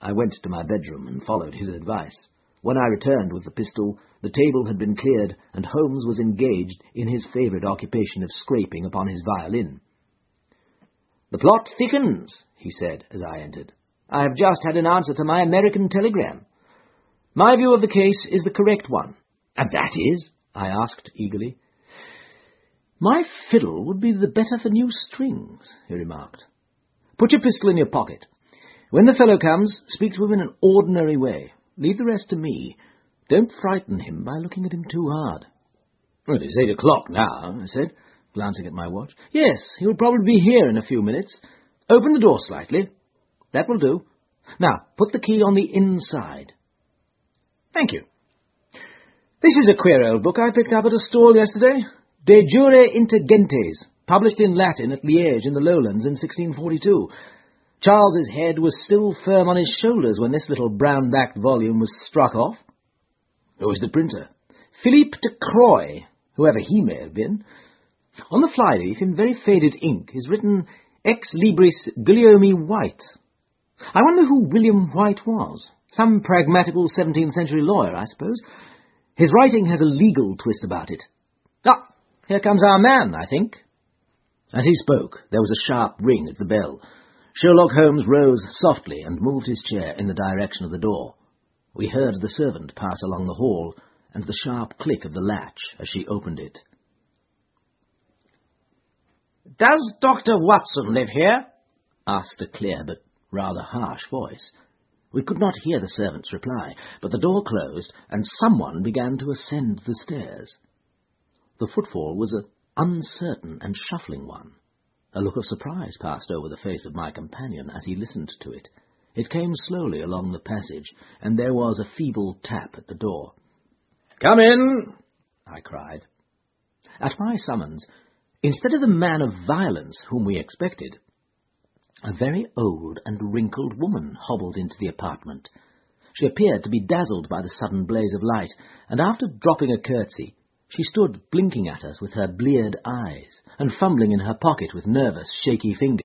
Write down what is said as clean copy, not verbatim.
I went to my bedroom and followed his advice. When I returned with the pistol, the table had been cleared, and Holmes was engaged in his favourite occupation of scraping upon his violin. "The plot thickens," he said as I entered. "I have just had an answer to my American telegram. My view of the case is the correct one." "And that is?" I asked eagerly. "My fiddle would be the better for new strings," he remarked. "Put your pistol in your pocket. When the fellow comes, speak to him in an ordinary way. Leave the rest to me. Don't frighten him by looking at him too hard." "It is 8 o'clock now," I said, glancing at my watch. "Yes, he will probably be here in a few minutes. Open the door slightly. That will do. Now, put the key on the inside." "Thank you. This is a queer old book I picked up at a stall yesterday. De Jure Inter Gentes, published in Latin at Liège in the Lowlands in 1642. Charles's head was still firm on his shoulders when this little brown-backed volume was struck off." "Who is the printer?" "Philippe de Croix, whoever he may have been. On the flyleaf, in very faded ink, is written Ex Libris Guillaume White. I wonder who William White was. Some pragmatical 17th-century lawyer, I suppose. His writing has a legal twist about it. Ah, here comes our man, I think." As he spoke, there was a sharp ring at the bell. Sherlock Holmes rose softly and moved his chair in the direction of the door. We heard the servant pass along the hall, and the sharp click of the latch as she opened it. "Does Dr. Watson live here?" asked a clear but rather harsh voice. We could not hear the servant's reply, but the door closed, and someone began to ascend the stairs. The footfall was an uncertain and shuffling one. A look of surprise passed over the face of my companion as he listened to it. It came slowly along the passage, and there was a feeble tap at the door. "Come in!" I cried. At my summons, instead of the man of violence whom we expected, a very old and wrinkled woman hobbled into the apartment. She appeared to be dazzled by the sudden blaze of light, and after dropping a curtsy, she stood blinking at us with her bleared eyes and fumbling in her pocket with nervous, shaky fingers.